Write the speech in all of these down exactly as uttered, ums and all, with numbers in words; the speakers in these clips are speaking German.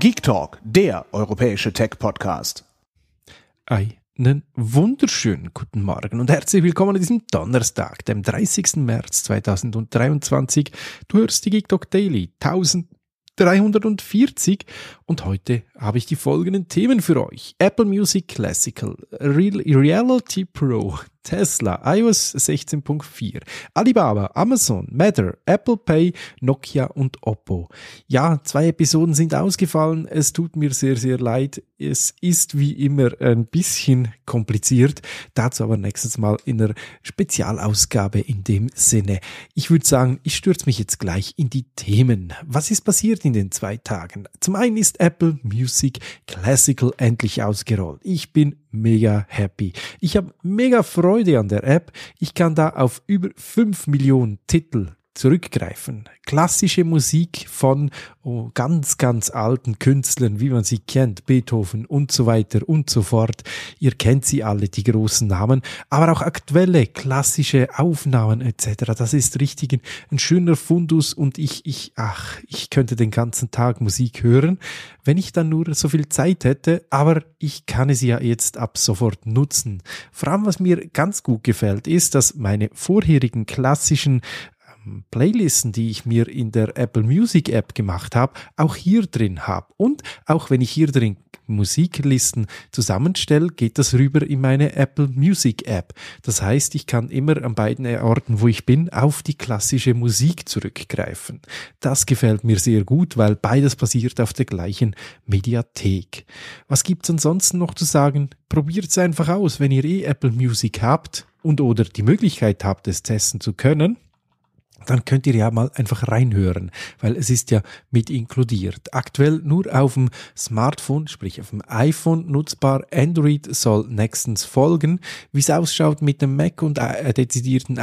Geek Talk, der europäische Tech-Podcast. Einen wunderschönen guten Morgen und herzlich willkommen an diesem Donnerstag, dem dreißigsten März zweitausenddreiundzwanzig. Du hörst die Geek Talk Daily dreizehnhundertvierzig und heute habe ich die folgenden Themen für euch. Apple Music Classical, Real Reality Pro, Tesla, iOS sechzehn Punkt vier, Alibaba, Amazon, Matter, Apple Pay, Nokia und Oppo. Ja, zwei Episoden sind ausgefallen. Es tut mir sehr, sehr leid. Es ist wie immer ein bisschen kompliziert. Dazu aber nächstes Mal in der Spezialausgabe in dem Sinne. Ich würde sagen, ich stürze mich jetzt gleich in die Themen. Was ist passiert in den zwei Tagen? Zum einen ist Apple Music Classical endlich ausgerollt. Ich bin mega happy. Ich habe mega Freude an der App. Ich kann da auf über fünf Millionen Titel zurückgreifen. Klassische Musik von oh, ganz, ganz alten Künstlern, wie man sie kennt, Beethoven und so weiter und so fort. Ihr kennt sie alle, die großen Namen, aber auch aktuelle klassische Aufnahmen et cetera. Das ist richtig ein, ein schöner Fundus und ich, ich, ach, ich könnte den ganzen Tag Musik hören, wenn ich dann nur so viel Zeit hätte, aber ich kann es ja jetzt ab sofort nutzen. Vor allem, was mir ganz gut gefällt, ist, dass meine vorherigen klassischen Playlisten, die ich mir in der Apple Music App gemacht habe, auch hier drin habe. Und auch wenn ich hier drin Musiklisten zusammenstelle, geht das rüber in meine Apple Music App. Das heißt, ich kann immer an beiden Orten, wo ich bin, auf die klassische Musik zurückgreifen. Das gefällt mir sehr gut, weil beides basiert auf der gleichen Mediathek. Was gibt's ansonsten noch zu sagen? Probiert's einfach aus, wenn ihr eh Apple Music habt und oder die Möglichkeit habt, es testen zu können. Dann könnt ihr ja mal einfach reinhören, weil es ist ja mit inkludiert. Aktuell nur auf dem Smartphone, sprich auf dem iPhone nutzbar. Android soll nächstens folgen. Wie es ausschaut mit dem Mac und äh, dezidierten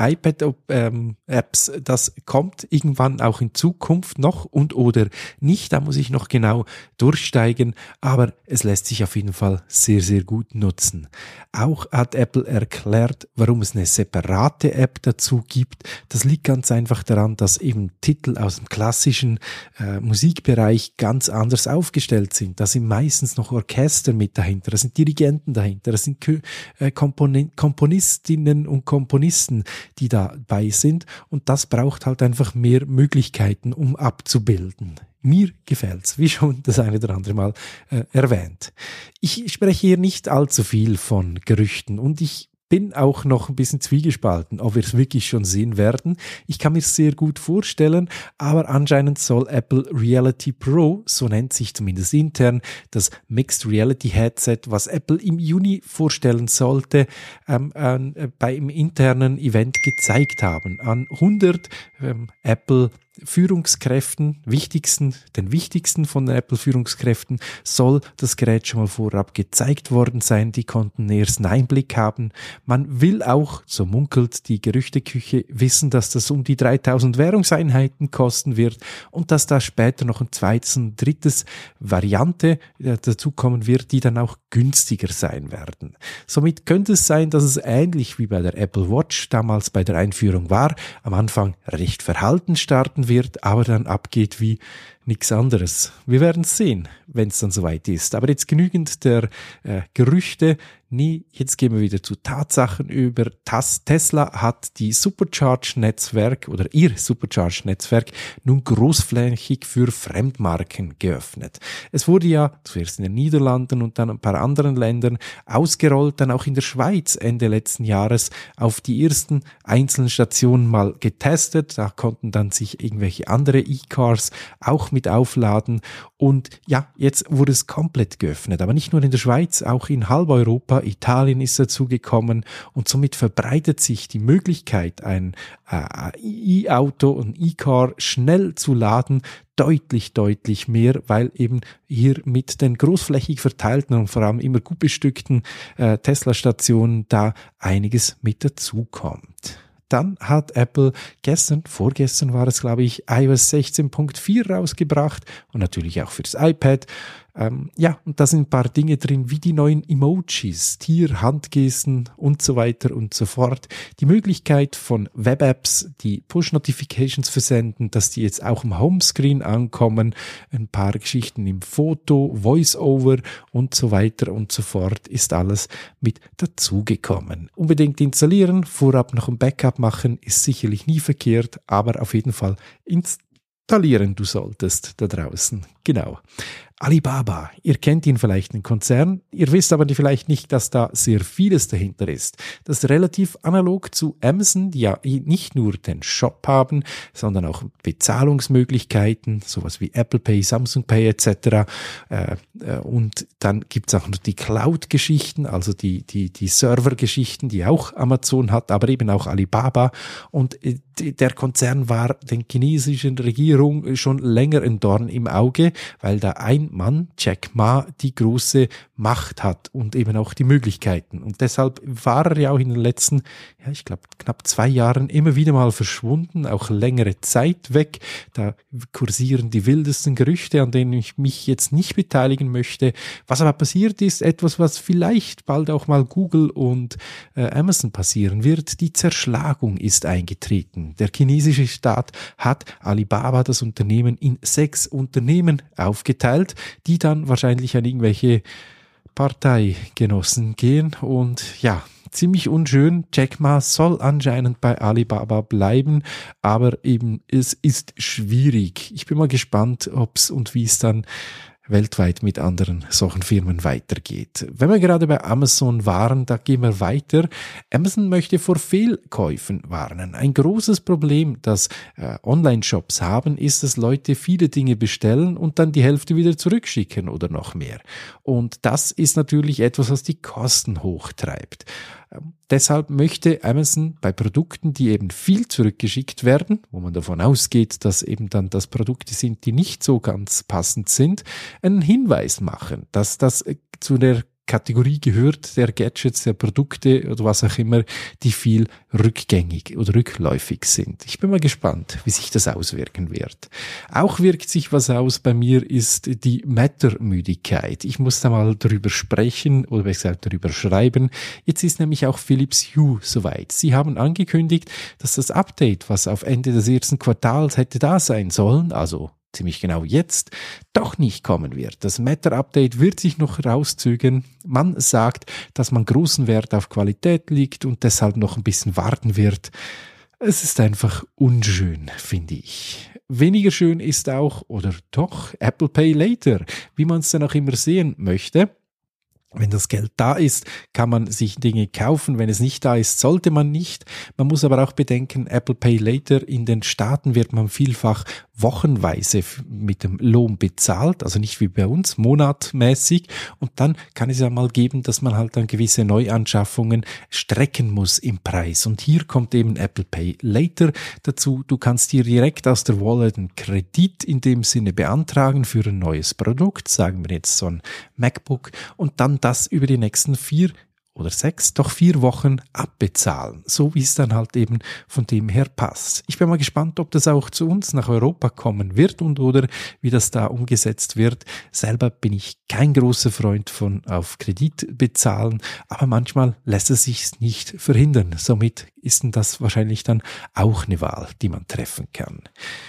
iPad-Apps, ähm, das kommt irgendwann auch in Zukunft noch und oder nicht. Da muss ich noch genau durchsteigen, aber es lässt sich auf jeden Fall sehr, sehr gut nutzen. Auch hat Apple erklärt, warum es eine separate App dazu gibt. Das liegt ganz einfach einfach daran, dass eben Titel aus dem klassischen äh, Musikbereich ganz anders aufgestellt sind. Da sind meistens noch Orchester mit dahinter, da sind Dirigenten dahinter, da sind Kö- äh, Kompon- Komponistinnen und Komponisten, die dabei sind und das braucht halt einfach mehr Möglichkeiten, um abzubilden. Mir gefällt's, wie schon das eine oder andere Mal äh, erwähnt. Ich spreche hier nicht allzu viel von Gerüchten und ich bin auch noch ein bisschen zwiegespalten, ob wir es wirklich schon sehen werden. Ich kann mir es sehr gut vorstellen, aber anscheinend soll Apple Reality Pro, so nennt sich zumindest intern, das Mixed Reality Headset, was Apple im Juni vorstellen sollte, ähm, äh, bei einem internen Event gezeigt haben. An hundert ähm, Apple Führungskräften, wichtigsten, den wichtigsten von den Apple-Führungskräften soll das Gerät schon mal vorab gezeigt worden sein. Die konnten einen ersten Einblick haben. Man will auch, so munkelt die Gerüchteküche, wissen, dass das um die dreitausend Währungseinheiten kosten wird und dass da später noch ein zweites und drittes Variante dazu kommen wird, die dann auch günstiger sein werden. Somit könnte es sein, dass es ähnlich wie bei der Apple Watch damals bei der Einführung war, am Anfang recht verhalten starten wird, aber dann abgeht wie nichts anderes. Wir werden es sehen, wenn es dann soweit ist. Aber jetzt genügend der äh, Gerüchte. Nee, jetzt gehen wir wieder zu Tatsachen über. Tas- Tesla hat die Supercharge-Netzwerk oder ihr Supercharge-Netzwerk nun großflächig für Fremdmarken geöffnet. Es wurde ja zuerst in den Niederlanden und dann ein paar anderen Ländern ausgerollt, dann auch in der Schweiz Ende letzten Jahres auf die ersten einzelnen Stationen mal getestet. Da konnten dann sich irgendwelche andere E-Cars auch mit aufladen und ja, jetzt wurde es komplett geöffnet, aber nicht nur in der Schweiz, auch in halb Europa, Italien ist dazu gekommen und somit verbreitet sich die Möglichkeit, ein äh, E-Auto und E-Car schnell zu laden, deutlich, deutlich mehr, weil eben hier mit den großflächig verteilten und vor allem immer gut bestückten äh, Tesla-Stationen da einiges mit dazukommt. Dann hat Apple gestern, vorgestern war es glaube ich, iOS sechzehn Punkt vier rausgebracht und natürlich auch fürs iPad. Ähm, ja, und da sind ein paar Dinge drin, wie die neuen Emojis, Tier, Handgesten und so weiter und so fort. Die Möglichkeit von Web-Apps, die Push-Notifications versenden, dass die jetzt auch im Homescreen ankommen, ein paar Geschichten im Foto, Voice-Over und so weiter und so fort, ist alles mit dazugekommen. Unbedingt installieren, vorab noch ein Backup machen, ist sicherlich nie verkehrt, aber auf jeden Fall installieren du solltest da draußen. Genau. Alibaba, ihr kennt ihn vielleicht, den Konzern, ihr wisst aber vielleicht nicht, dass da sehr vieles dahinter ist. Das ist relativ analog zu Amazon, die ja nicht nur den Shop haben, sondern auch Bezahlungsmöglichkeiten, sowas wie Apple Pay, Samsung Pay et cetera. Äh, äh, und dann gibt's auch noch die Cloud-Geschichten, also die, die, die Server-Geschichten, die auch Amazon hat, aber eben auch Alibaba. Und äh, der Konzern war der chinesischen Regierung schon länger ein Dorn im Auge, weil da ein Mann, Jack Ma, die große Macht hat und eben auch die Möglichkeiten. Und deshalb war er ja auch in den letzten, ja, ich glaube, knapp zwei Jahren immer wieder mal verschwunden, auch längere Zeit weg. Da kursieren die wildesten Gerüchte, an denen ich mich jetzt nicht beteiligen möchte. Was aber passiert ist, etwas, was vielleicht bald auch mal Google und äh, Amazon passieren wird. Die Zerschlagung ist eingetreten. Der chinesische Staat hat Alibaba, das Unternehmen, in sechs Unternehmen aufgeteilt, die dann wahrscheinlich an irgendwelche Parteigenossen gehen und ja, ziemlich unschön. Jack Ma soll anscheinend bei Alibaba bleiben, aber eben es ist schwierig. Ich bin mal gespannt, ob es und wie es dann weltweit mit anderen solchen Firmen weitergeht. Wenn wir gerade bei Amazon waren, da gehen wir weiter. Amazon möchte vor Fehlkäufen warnen. Ein großes Problem, das äh, Online-Shops haben, ist, dass Leute viele Dinge bestellen und dann die Hälfte wieder zurückschicken oder noch mehr. Und das ist natürlich etwas, was die Kosten hochtreibt. Ähm, deshalb möchte Amazon bei Produkten, die eben viel zurückgeschickt werden, wo man davon ausgeht, dass eben dann das Produkte sind, die nicht so ganz passend sind, einen Hinweis machen, dass das zu der Kategorie gehört, der Gadgets, der Produkte oder was auch immer, die viel rückgängig oder rückläufig sind. Ich bin mal gespannt, wie sich das auswirken wird. Auch wirkt sich was aus bei mir, ist die Matter-Müdigkeit. Ich muss da mal drüber sprechen oder besser gesagt drüber schreiben. Jetzt ist nämlich auch Philips Hue soweit. Sie haben angekündigt, dass das Update, was auf Ende des ersten Quartals hätte da sein sollen, also ziemlich genau jetzt, doch nicht kommen wird. Das Matter-Update wird sich noch rauszögern. Man sagt, dass man großen Wert auf Qualität legt und deshalb noch ein bisschen warten wird. Es ist einfach unschön, finde ich. Weniger schön ist auch, oder doch, Apple Pay Later, wie man es dann auch immer sehen möchte. Wenn das Geld da ist, kann man sich Dinge kaufen. Wenn es nicht da ist, sollte man nicht. Man muss aber auch bedenken, Apple Pay Later, in den Staaten wird man vielfach wochenweise mit dem Lohn bezahlt, also nicht wie bei uns, monatmäßig. Und dann kann es ja mal geben, dass man halt dann gewisse Neuanschaffungen strecken muss im Preis. Und hier kommt eben Apple Pay Later dazu. Du kannst dir direkt aus der Wallet einen Kredit in dem Sinne beantragen für ein neues Produkt, sagen wir jetzt so ein MacBook, und dann das über die nächsten vier oder sechs, doch vier Wochen abbezahlen, so wie es dann halt eben von dem her passt. Ich bin mal gespannt, ob das auch zu uns nach Europa kommen wird und oder wie das da umgesetzt wird. Selber bin ich kein großer Freund von auf Kredit bezahlen, aber manchmal lässt es sich nicht verhindern. Somit ist das wahrscheinlich dann auch eine Wahl, die man treffen kann.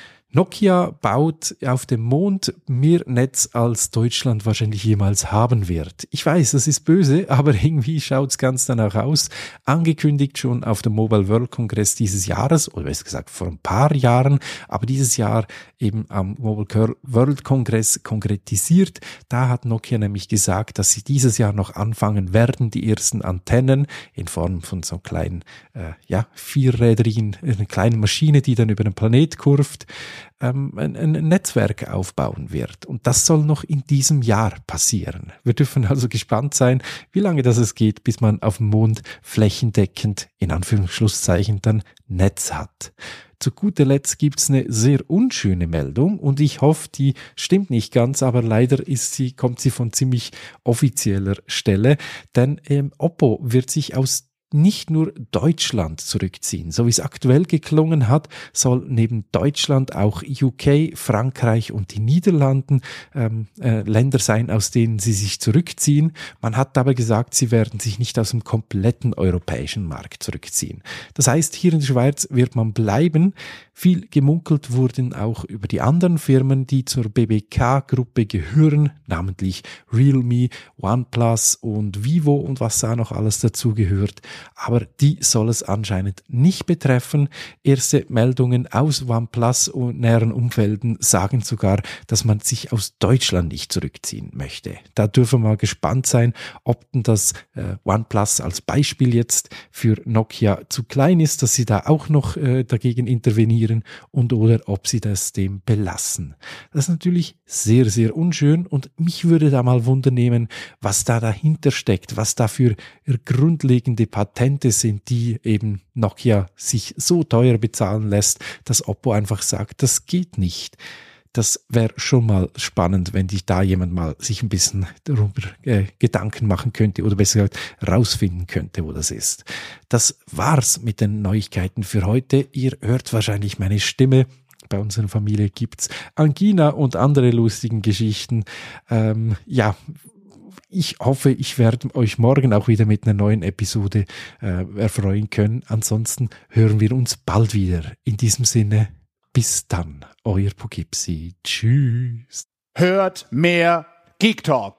Nokia baut auf dem Mond mehr Netz, als Deutschland wahrscheinlich jemals haben wird. Ich weiß, das ist böse, aber irgendwie schaut's ganz danach aus. Angekündigt schon auf dem Mobile World Congress dieses Jahres, oder besser gesagt vor ein paar Jahren, aber dieses Jahr eben am Mobile World Congress konkretisiert. Da hat Nokia nämlich gesagt, dass sie dieses Jahr noch anfangen werden, die ersten Antennen in Form von so kleinen, äh, ja, vierrädrigen, eine kleine Maschine, die dann über den Planet kurvt, ähm, ein, ein Netzwerk aufbauen wird. Und das soll noch in diesem Jahr passieren. Wir dürfen also gespannt sein, wie lange das es geht, bis man auf dem Mond flächendeckend, in Anführungsschlusszeichen, dann Netz hat. Zu guter Letzt gibt's eine sehr unschöne Meldung und ich hoffe, die stimmt nicht ganz, aber leider ist sie, kommt sie von ziemlich offizieller Stelle, denn ähm, Oppo wird sich aus nicht nur Deutschland zurückziehen. So wie es aktuell geklungen hat, soll neben Deutschland auch U K, Frankreich und die Niederlanden ähm, äh, Länder sein, aus denen sie sich zurückziehen. Man hat aber gesagt, sie werden sich nicht aus dem kompletten europäischen Markt zurückziehen. Das heißt, hier in der Schweiz wird man bleiben. Viel gemunkelt wurden auch über die anderen Firmen, die zur B B K-Gruppe gehören, namentlich Realme, OnePlus und Vivo und was da noch alles dazu gehört. Aber die soll es anscheinend nicht betreffen. Erste Meldungen aus OnePlus und näheren Umfelden sagen sogar, dass man sich aus Deutschland nicht zurückziehen möchte. Da dürfen wir mal gespannt sein, ob denn das äh, OnePlus als Beispiel jetzt für Nokia zu klein ist, dass sie da auch noch äh, dagegen intervenieren und oder ob sie das dem belassen. Das ist natürlich sehr, sehr unschön und mich würde da mal Wunder nehmen, was da dahinter steckt, was da für grundlegende Patente sind, die eben Nokia sich so teuer bezahlen lässt, dass Oppo einfach sagt, das geht nicht. Das wäre schon mal spannend, wenn dich da jemand mal sich ein bisschen darüber äh, Gedanken machen könnte oder besser gesagt rausfinden könnte, wo das ist. Das war's mit den Neuigkeiten für heute. Ihr hört wahrscheinlich meine Stimme. Bei unserer Familie gibt's Angina und andere lustigen Geschichten. Ähm, ja, ich hoffe, ich werde euch morgen auch wieder mit einer neuen Episode äh, erfreuen können. Ansonsten hören wir uns bald wieder. In diesem Sinne, bis dann, euer Poughkeepsie. Tschüss. Hört mehr Geek Talk.